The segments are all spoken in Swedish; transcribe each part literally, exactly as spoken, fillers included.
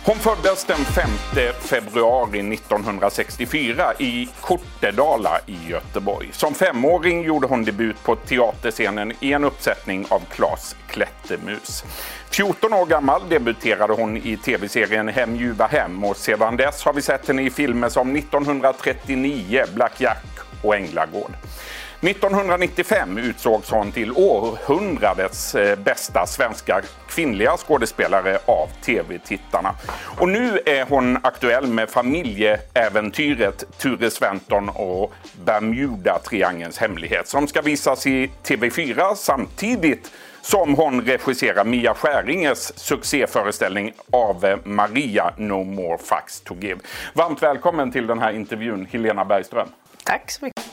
Hon föddes den femte februari nittonhundrasextiofyra i Kortedala i Göteborg. Som femåring gjorde hon debut på teaterscenen i en uppsättning av Klas Klättermus. fjorton år gammal debuterade hon i tv-serien Hem ljuva hem och sedan dess har vi sett henne i filmer som nittonhundratrettionio, Black Jack och Änglagård. nittonhundranittiofem utsågs hon till århundradets bästa svenska kvinnliga skådespelare av tv-tittarna. Och nu är hon aktuell med familjeäventyret Ture Sventon och Bermuda-triangelns hemlighet som ska visas i T V fyra samtidigt som hon regisserar Mia Skäringes succéföreställning av Maria No More Facts to Give. Varmt välkommen till den här intervjun, Helena Bergström. Tack så mycket.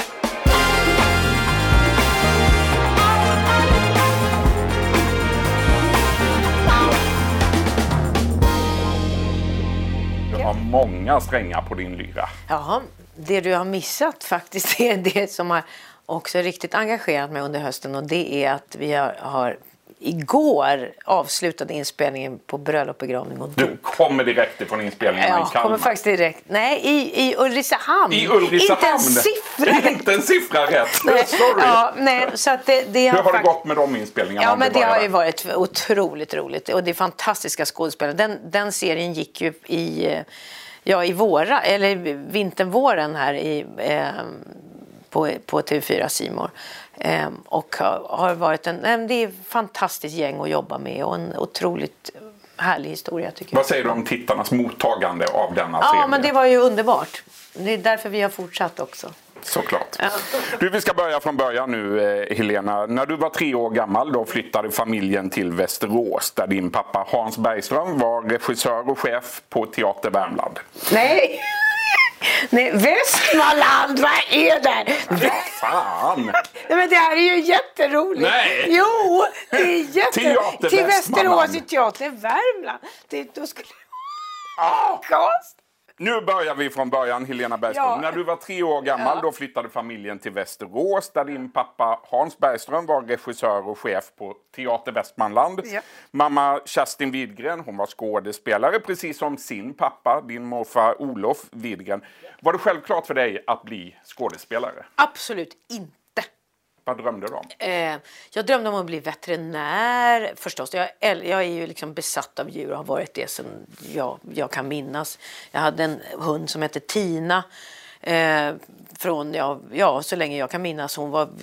Du har många strängar på din lyra. Ja, det du har missat faktiskt är det som har också riktigt engagerat mig under hösten, och det är att vi har, har igår avslutade inspelningen på Bröllop, begravning och dop. Du kommer direkt ifrån inspelningen ja, i Kalmar. kommer faktiskt direkt. Nej, i, i Ulricehamn. I Ulricehamn. Inte en siffra. Inte en siffra rätt. Nej, Sorry. ja, nej, så att det, det Hur har det fakt- gått med de inspelningarna? Ja, men det har ju där? varit otroligt roligt. Och det är fantastiska skådespelare. Den, den serien gick ju i, ja, i våra, eller vintern, våren här i, eh, på, på T V fyra C More. Eh, och har, har varit en, det är ett fantastiskt gäng att jobba med och en otroligt härlig historia, tycker jag. Vad säger du om tittarnas mottagande av denna Ja, serie? men det var ju underbart. Det är därför vi har fortsatt också. Såklart. Ja. Du, vi ska börja från början nu, eh, Helena. När du var tre år gammal då flyttade familjen till Västerås där din pappa Hans Bergström var regissör och chef på Teater Värmland. Nej! Nej, Västmanland, vad är det? Fan! Nej, men det här är ju jätteroligt. Nej. Jo, det är jätteroligt. Teater Till Västmanland. Västerås i Teater Värmland. Det, då skulle... Ah! Kost. Nu börjar vi från början, Helena Bergström. Ja. När du var tre år gammal Ja. då flyttade familjen till Västerås där din pappa Hans Bergström var regissör och chef på Teater Västmanland. Ja. Mamma Kerstin Widgren, hon var skådespelare precis som sin pappa, din morfar Olof Widgren. Var det självklart för dig att bli skådespelare? Absolut inte. Vad drömde du om? Eh, jag drömde om att bli veterinär förstås. Jag, jag är ju liksom besatt av djur och har varit det sedan jag, jag kan minnas. Jag hade en hund som hette Tina. Eh, från, ja, ja, så länge jag kan minnas. Hon var...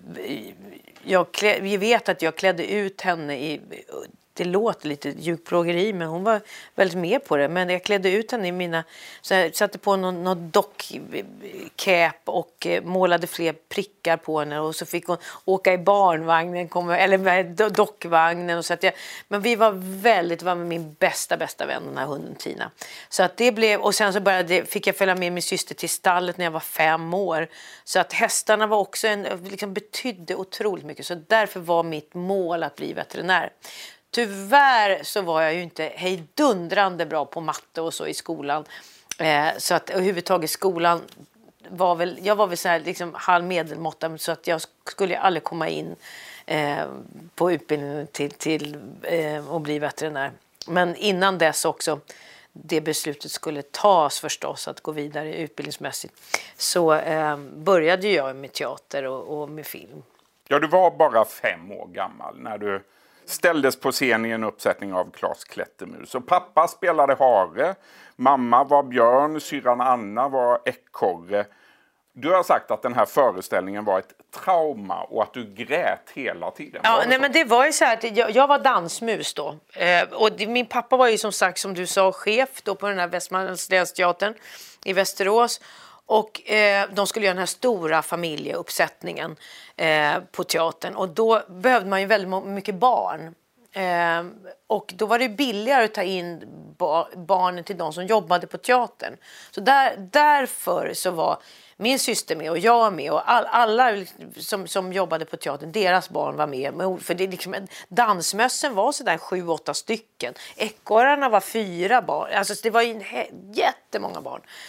Jag, klä, vi vet att jag klädde ut henne i... Det låter lite djurplågeri, men hon var väldigt med på det. Men jag klädde ut henne i mina... Så jag satte på någon, någon dockcap och målade fler prickar på henne. Och så fick hon åka i barnvagnen, eller med dockvagnen. Och så att jag, men vi var väldigt, var med min bästa, bästa vän, den här hunden Tina. Så att det blev... Och sen så började, fick jag följa med min syster till stallet när jag var fem år. Så att hästarna var också en... Liksom betydde otroligt mycket. Så därför var mitt mål att bli veterinär. Tyvärr så var jag ju inte hejdundrande bra på matte och så i skolan. Eh, så att överhuvudtaget skolan var väl, jag var väl så här liksom halv medelmåtta, så att jag skulle aldrig komma in eh, på utbildningen till, till eh, att bli veterinär. Men innan dess också, det beslutet skulle tas förstås att gå vidare utbildningsmässigt, så eh, började jag med teater och, och med film. Ja, du var bara fem år gammal när du ställdes på scen i en uppsättning av Klas Klättermus. Och pappa spelade hare, mamma var björn, syrran Anna var ekorre. Du har sagt att den här föreställningen var ett trauma och att du grät hela tiden. Ja, nej, men det var ju så här att jag, jag var dansmus då. Eh, och det, min pappa var ju som sagt, som du sa, chef då på den här Västmanlands länsteatern i Västerås. Och eh, de skulle göra den här stora familjeuppsättningen eh, på teatern. Och då behövde man ju väldigt mycket barn. Eh, och då var det billigare att ta in ba- barnen till de som jobbade på teatern. Så där, därför så var min syster med och jag med. Och all, alla som, som jobbade på teatern, deras barn var med. För det liksom, dansmössen var så där sju, åtta stycken. Ekorrarna var fyra barn. Alltså det var ju jättemånga barn.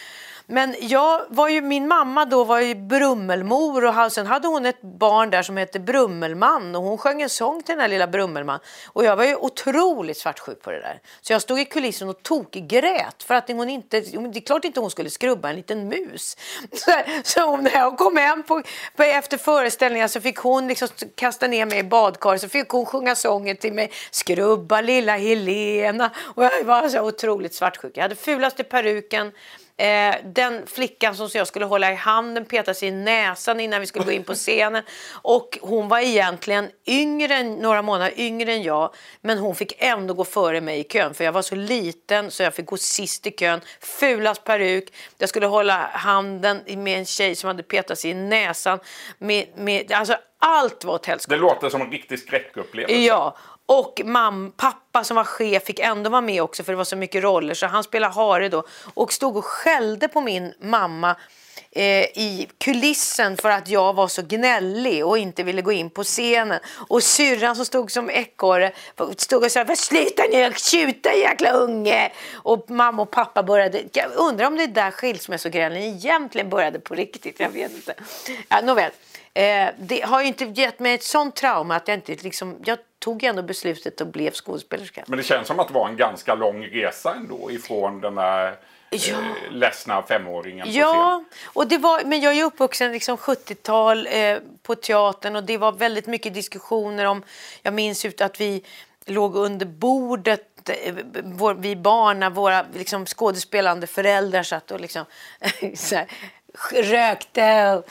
Men jag var ju, min mamma då var ju Brummelmor och sen hade hon ett barn där som hette Brummelman och hon sjöng en sång till den här lilla Brummelman. Och jag var ju otroligt svartsjuk på det där. Så jag stod i kulissen och tokgrät för att hon inte, det är klart inte hon skulle skrubba en liten mus. Så, så när jag kom hem på, på, efter föreställningen så fick hon liksom kasta ner mig i badkar så fick hon sjunga sången till mig. Skrubba lilla Helena. Och jag var så otroligt svartsjuk. Jag hade fulaste peruken. Eh, den flickan som jag skulle hålla i handen petade sig i näsan innan vi skulle gå in på scenen. Och hon var egentligen yngre, några månader yngre än jag. Men hon fick ändå gå före mig i kön. För jag var så liten så jag fick gå sist i kön. Fulast peruk. Jag skulle hålla handen med en tjej som hade petat sig i näsan. Med, med, alltså allt var ett helskotta. Det låter som en riktig skräckupplevelse. Ja. Och mamma, pappa som var chef fick ändå vara med också för det var så mycket roller. Så han spelade hare då. Och stod och skällde på min mamma eh, i kulissen för att jag var så gnällig och inte ville gå in på scenen. Och syrran som stod som ekorre stod och sa, sluta nu, tjuta jäkla unge. Och mamma och pappa började, jag undrar om det där skilsmässogrälen egentligen började på riktigt, jag vet inte. Ja, nåväl. Eh, det har ju inte gett mig ett sånt trauma att jag inte liksom, jag tog ändå beslutet och blev skådespelerska. Men det känns som att det var en ganska lång resa ändå ifrån den där ja. eh, ledsna femåringen på ja, scen. och det var, men jag är ju uppvuxen liksom sjuttiotal eh, på teatern och det var väldigt mycket diskussioner om, jag minns ut att vi låg under bordet vår, vi barn när våra liksom, skådespelande föräldrar satt och liksom så här, rökte och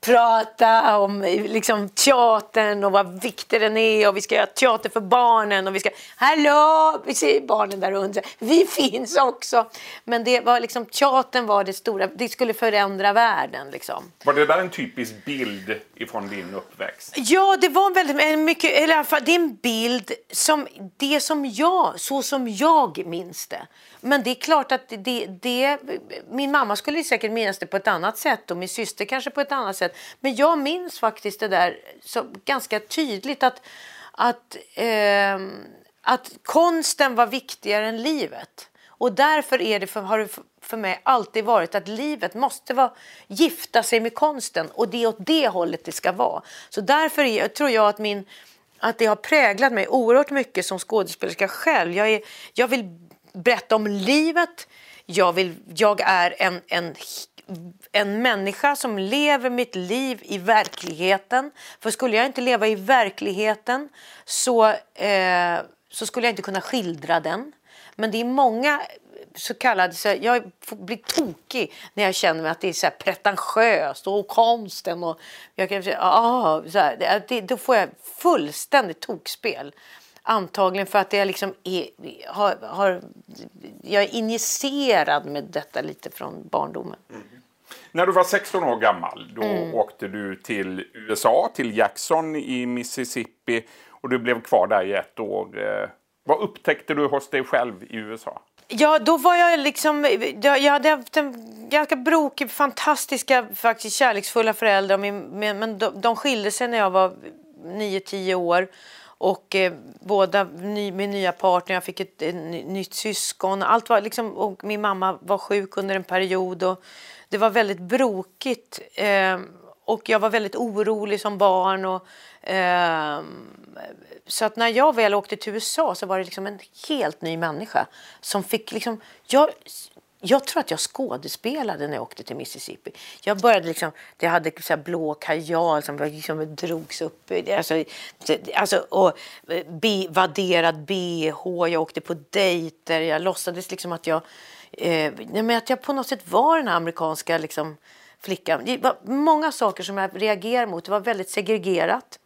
prata om liksom, teatern och vad viktig den är och vi ska göra teater för barnen och vi ska, hallå, vi ser barnen där under, vi finns också. Men det var liksom, teatern var det stora, det skulle förändra världen liksom. Var det där en typisk bild ifrån din uppväxt? Ja, det var väldigt mycket, eller i alla fall det är en bild som det som jag, så som jag minns det. Men det är klart att det, det min mamma skulle säkert minnas det på ett annat sätt och min syster kanske på ett annat sätt. Men jag minns faktiskt det där så ganska tydligt att, att, eh, att konsten var viktigare än livet. Och därför är det för, har det för mig alltid varit att livet måste vara, gifta sig med konsten. Och det är åt det hållet det ska vara. Så därför är, tror jag att, min, att det har präglat mig oerhört mycket som skådespelerska själv. Jag, är, jag vill berätta om livet. Jag, vill, jag är en, en, en människa som lever mitt liv i verkligheten. För skulle jag inte leva i verkligheten så, eh, så skulle jag inte kunna skildra den. Men det är många så kallade, så jag blir tokig när jag känner mig att det är så här pretentiöst och konsten och jag kan säga, ah, så här, det, då får jag fullständigt tokspel. Antagligen för att jag liksom är, har, har, jag är injicerad med detta lite från barndomen. Mm. När du var sexton år gammal, då mm. åkte du till U S A, till Jackson i Mississippi och du blev kvar där i ett år. Vad upptäckte du hos dig själv i U S A? Ja, då var jag liksom, jag hade haft en ganska brokig, fantastiska, faktiskt kärleksfulla föräldrar. Men, men de, de skilde sig när jag var nio tio år. Och eh, båda ny, med nya partner, jag fick ett, ett nytt syskon. Allt var liksom, och min mamma var sjuk under en period. Och det var väldigt brokigt. Eh, och jag var väldigt orolig som barn. Och, eh, så att när jag väl åkte till U S A så var det liksom en helt ny människa. Som fick liksom, jag, jag tror att jag skådespelade när jag åkte till Mississippi. Jag började liksom, jag hade så här blå kajal som liksom drogs upp. Alltså, alltså, och be, vadderad B H, jag åkte på dejter. Jag låtsades liksom att jag, eh, men att jag på något sätt var den amerikanska liksom, flickan. Det var många saker som jag reagerade mot. Det var väldigt segregerat.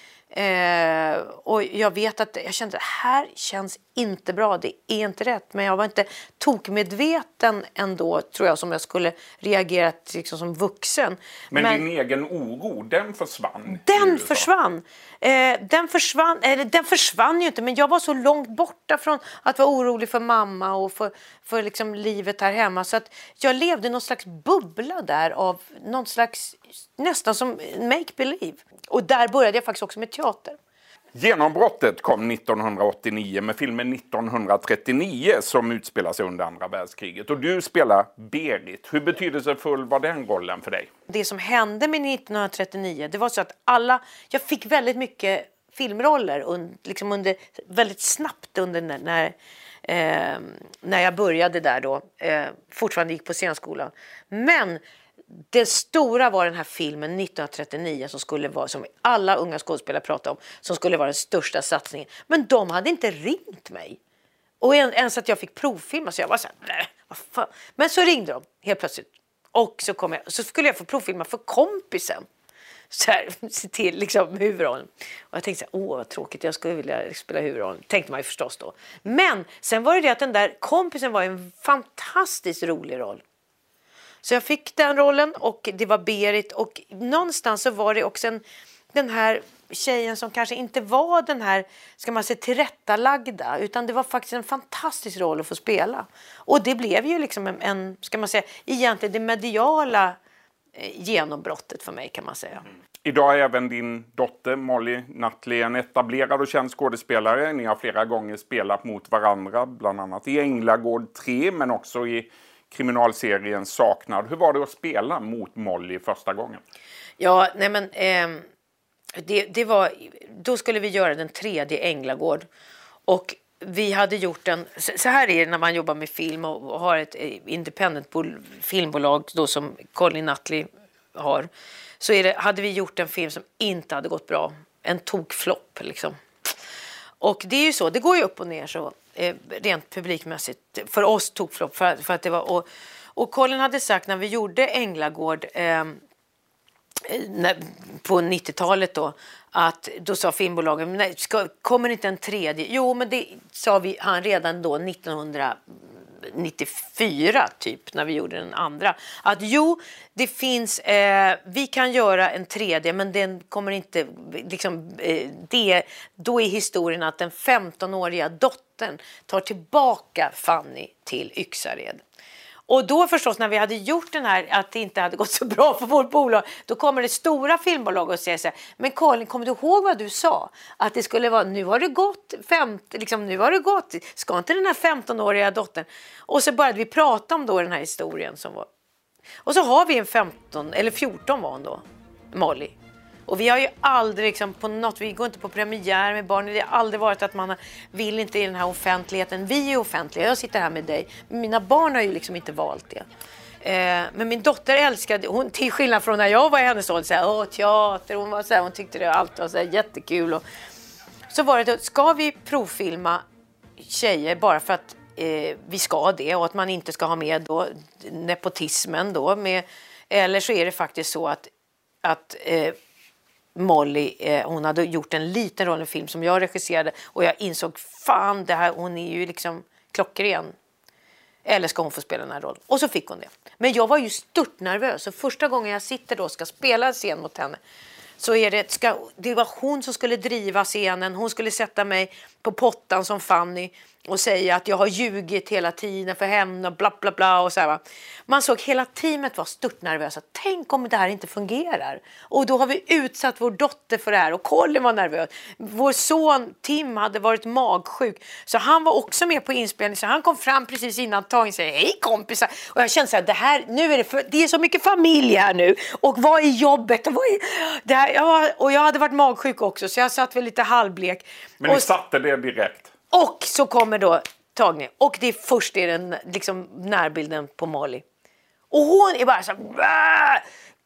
Eh, och jag vet att jag kände att det här känns inte bra, det är inte rätt, men jag var inte tokmedveten ändå, tror jag, som jag skulle reagera liksom, som vuxen. Men, men din egen oro, den försvann? Den försvann. Eh, den försvann, eller den försvann ju inte, men jag var så långt borta från att vara orolig för mamma och för, för liksom livet här hemma, så att jag levde i någon slags bubbla där av någon slags, nästan som make believe. Och där började jag faktiskt också med teater. Genombrottet kom nittonhundraåttionio med filmen nittonhundratrettionio som utspelar sig under andra världskriget. Och du spelar Berit. Hur betydelsefull var den rollen för dig? Det som hände med nittonhundratrettionio, det var så att alla, jag fick väldigt mycket filmroller und, liksom under, väldigt snabbt under när, när, eh, när jag började där då. Eh, fortfarande gick på scenskolan. Men det stora var den här filmen nittonhundratrettionio som skulle vara, som alla unga skådespelare pratade om, som skulle vara den största satsningen. Men de hade inte ringt mig. Och ens att jag fick provfilma, så jag var så här, nej, vad fan. Men så ringde de helt plötsligt. Och så kom jag, så skulle jag få provfilma för kompisen. Så här, se till liksom huvudrollen. Och jag tänkte så här, åh vad tråkigt, jag skulle vilja spela huvudrollen. Tänkte man ju förstås då. Men sen var det det att den där kompisen var en fantastiskt rolig roll. Så jag fick den rollen och det var Berit. Och någonstans så var det också en, den här tjejen som kanske inte var den här, ska man säga, tillrättalagda. Utan det var faktiskt en fantastisk roll att få spela. Och det blev ju liksom en, en ska man säga, egentligen det mediala genombrottet för mig, kan man säga. Idag är även din dotter Molly Nutley en etablerad och känd skådespelare. Ni har flera gånger spelat mot varandra, bland annat i Änglagård tre, men också i kriminalserien Saknad. Hur var det att spela mot Molly första gången? Ja, nej men eh, det, det var, då skulle vi göra den tredje Änglagård. Och vi hade gjort en, så här är det när man jobbar med film och har ett independent filmbolag då som Colin Nutley har. Så är det, hade vi gjort en film som inte hade gått bra. En tokflopp liksom. Och det är ju så, det går ju upp och ner så eh, rent publikmässigt. För oss tokflopp, för, för att det var, och, och Colin hade sagt när vi gjorde Änglagård eh, när, på nittiotalet då, att då sa filmbolagen, nej, ska, kommer inte en tredje? Jo, men det sa vi han redan då nittonhundranittiofyra typ, när vi gjorde den andra. Att jo, det finns, eh, vi kan göra en tredje, men den kommer inte, liksom, eh, det, då är historien att den femtonåriga dottern tar tillbaka Fanny till Yxared. Och då förstås när vi hade gjort den här, att det inte hade gått så bra för vårt bolag, då kommer det stora filmbolag och säger så här, men Colin, kommer du ihåg vad du sa? Att det skulle vara, nu har det gått femtio, liksom nu har det gått, ska inte den här femtonåriga dottern? Och så började vi prata om då den här historien som var. Och så har vi en femton, eller fjorton var hon då, Molly. Och vi har ju aldrig liksom på något, vi går inte på premiär med barn. Det har aldrig varit att man vill inte i den här offentligheten. Vi är offentliga, jag sitter här med dig. Mina barn har ju liksom inte valt det. Eh, men min dotter älskade, hon, till skillnad från när jag var i hennes ålder, såhär, åh teater, hon var såhär, hon tyckte det allt var såhär jättekul. Och, så var det, ska vi provfilma tjejer bara för att eh, vi ska det och att man inte ska ha med då nepotismen då med, eller så är det faktiskt så att, att eh, Molly, eh, hon hade gjort en liten roll i en film som jag regisserade och jag insåg, fan det här, hon är ju liksom klockren. Eller ska hon få spela den här rollen? Och så fick hon det. Men jag var ju stört nervös. Så första gången jag sitter då och ska spela en scen mot henne, så är det, ska, det var hon som skulle driva scenen. Hon skulle sätta mig på pottan som Fanny och säga att jag har ljugit hela tiden för henne och bla bla bla och så här, va. Man såg hela teamet var stört nervösa. Tänk om det här inte fungerar. Och då har vi utsatt vår dotter för det här och Colin var nervös. Vår son Tim hade varit magsjuk, så han var också med på inspelningen, så han kom fram precis innan tagningen och sa hej kompisar. Och jag kände så här, det här, nu är det för, det är så mycket familj här nu. Och vad är jobbet? Och, vad är, det här, ja, och jag hade varit magsjuk också, så jag satt väl lite halvblek. Men ni och, satte det direkt? Och så kommer då tagning. Och det är först är den liksom närbilden på Molly. Och hon är bara så här,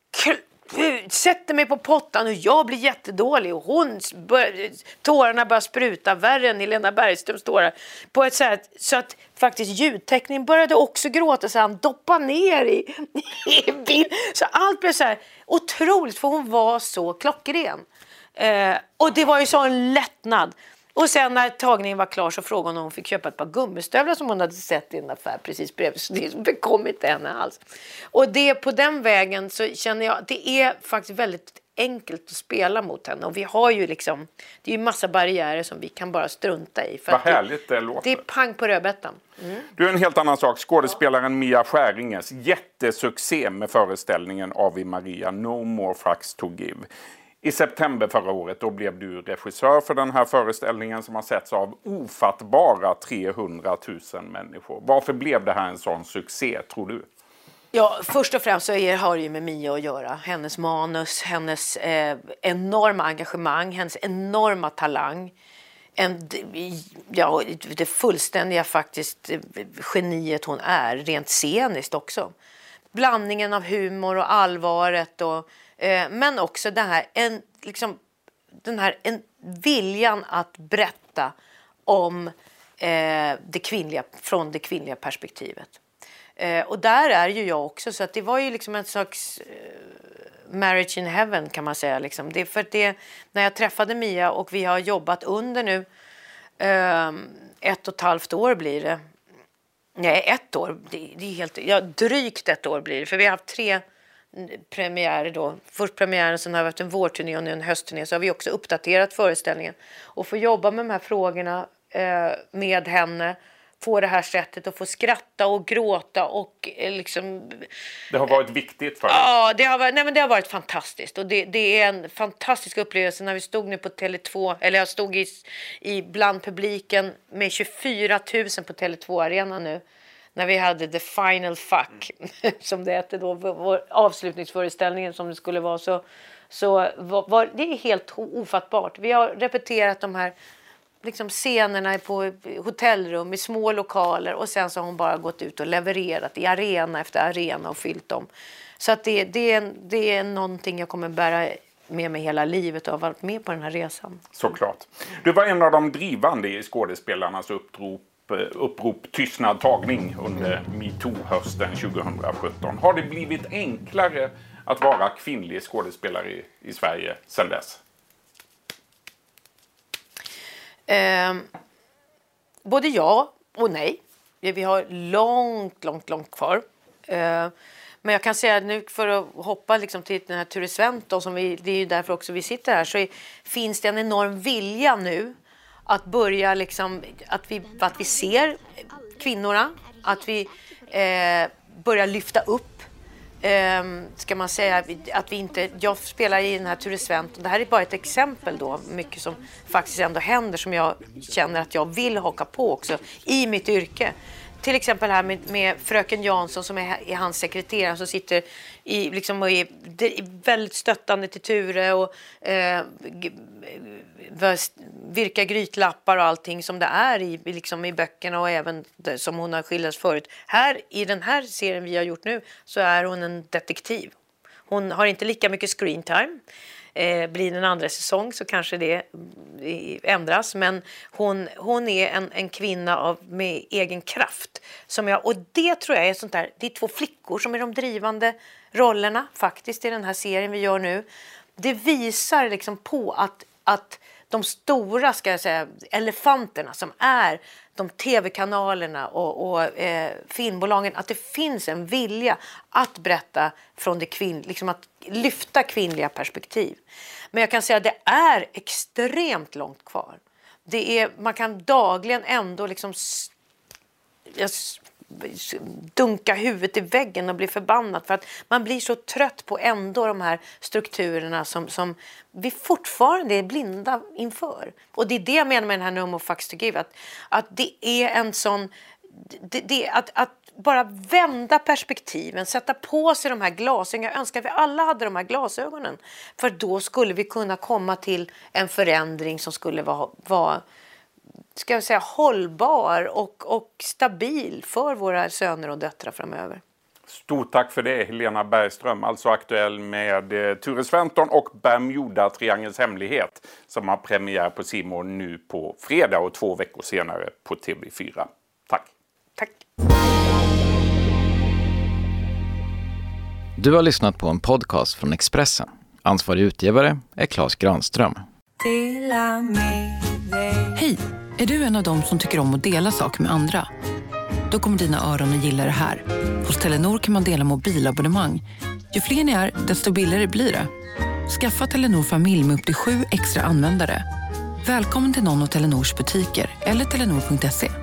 sätter mig på pottan och jag blir jättedålig. Och hon bör, tårarna börjar spruta värre än Helena Bergströms tårar. På ett sätt så att faktiskt ljudteckningen började också gråta, så han doppade ner i, i bild. Så allt blev så här otroligt, för hon var så klockren. Eh, och det var ju så en lättnad. Och sen när tagningen var klar så frågade hon om hon fick köpa ett par gummistövlar som hon hade sett i en affär precis bredvid. Så det bekom inte henne alls. Och det, på den vägen så känner jag att det är faktiskt väldigt enkelt att spela mot henne. Och vi har ju liksom, det är ju massa barriärer som vi kan bara strunta i. För Vad det, härligt det låter. Det är pang på rödbetan. Mm. Du, en helt annan sak. Skådespelaren Mia Skäringes jättesuccé med föreställningen Ave Maria, No More Fucks to Give. I september förra året då blev du regissör för den här föreställningen som har setts av ofattbara trehundratusen människor. Varför blev det här en sån succé, tror du? Ja, först och främst så är, har det ju med Mia att göra. Hennes manus, hennes eh, enorma engagemang, hennes enorma talang. En, ja, det fullständiga faktiskt geniet hon är, rent sceniskt också. Blandningen av humor och allvaret och eh, men också den här, en, liksom, den här en, viljan att berätta om eh, det kvinnliga, från det kvinnliga perspektivet. Eh, och där är ju jag också, så att det var ju liksom en slags eh, marriage in heaven kan man säga. Liksom. Det, för det, när jag träffade Mia och vi har jobbat under nu eh, ett och ett halvt år blir det. Nej, ett år. Det, det är helt, ja, drygt ett år blir det. För vi har haft tre premiärer då. Först premiären, sen har vi haft en vårturné och nu en höstturné. Så har vi också uppdaterat föreställningen. Och få jobba med de här frågorna eh, med henne. Få det här sättet att få skratta och gråta och eh, liksom... Det har varit viktigt för dig. Ja, det har varit, nej, men det har varit fantastiskt. Och det, det är en fantastisk upplevelse när vi stod nu på Tele två. Eller jag stod i, i bland publiken med tjugofyra tusen på Tele två-arenan nu. När vi hade The Final Fuck, mm. som det hette då, vår avslutningsföreställningen som det skulle vara. Så, så var, var, det är helt ofattbart. Vi har repeterat de här liksom scenerna på hotellrum i små lokaler och sen så har hon bara gått ut och levererat i arena efter arena och fyllt dem. Så att det, det, är, det är någonting jag kommer bära med mig hela livet och har varit med på den här resan. Såklart. Du var en av de drivande i skådespelarnas upprop, upprop tystnad tagning under MeToo-hösten tjugohundrasjutton. Har det blivit enklare att vara kvinnlig skådespelare i, i Sverige sedan dess? Eh, både ja och nej. Vi har långt, långt, långt kvar. Eh, men jag kan säga nu för att hoppa liksom till den här Ture Sventon, som vi, det är ju därför också vi sitter här, så är, finns det en enorm vilja nu att börja liksom, att vi, att vi ser kvinnorna, att vi eh, börjar lyfta upp. Um, ska man säga att vi inte, jag spelar i den här Ture Sventon, det här är bara ett exempel då, mycket som faktiskt ändå händer som jag känner att jag vill haka på också i mitt yrke. Till exempel här med, med fröken Jansson som är, är hans sekreterare som sitter i, liksom, och är, är väldigt stöttande till Ture och eh, virka grytlappar och allting som det är i, liksom, i böckerna och även det, som hon har skildrats förut. Här i den här serien vi har gjort nu så är hon en detektiv. Hon har inte lika mycket screen time. Eh, blir det en andra säsong så kanske det ändras. Men hon, hon är en, en kvinna av, med egen kraft. Som jag, och det tror jag är sånt där. Det är två flickor som är de drivande rollerna faktiskt i den här serien vi gör nu. Det visar liksom på att, att de stora, ska jag säga, elefanterna som är de tv-kanalerna och, och eh, filmbolagen, att det finns en vilja att berätta från det kvinn, liksom att lyfta kvinnliga perspektiv. Men jag kan säga att det är extremt långt kvar. Det är, man kan dagligen ändå liksom dunka huvudet i väggen och bli förbannad för att man blir så trött på ändå de här strukturerna som, som vi fortfarande är blinda inför. Och det är det jag menar med den här No More Fucks to Give, att, att det är en sån det, det, att, att bara vända perspektiven, sätta på sig de här glasögonen. Jag önskar att vi alla hade de här glasögonen, för då skulle vi kunna komma till en förändring som skulle vara, vara ska jag säga, hållbar och, och stabil för våra söner och döttrar framöver. Stort tack för det, Helena Bergström, alltså aktuell med eh, Ture Sventon och Bermuda-triangelns hemlighet som har premiär på C More nu på fredag och två veckor senare på T V fyra. Tack. Tack. Du har lyssnat på en podcast från Expressen. Ansvarig utgivare är Claes Granström. Hej, är du en av dem som tycker om att dela saker med andra? Då kommer dina öron att gilla det här. Hos Telenor kan man dela mobilabonnemang. Ju fler ni är, desto billigare blir det. Skaffa Telenor familj med upp till sju extra användare. Välkommen till någon av Telenors butiker eller telenor punkt se.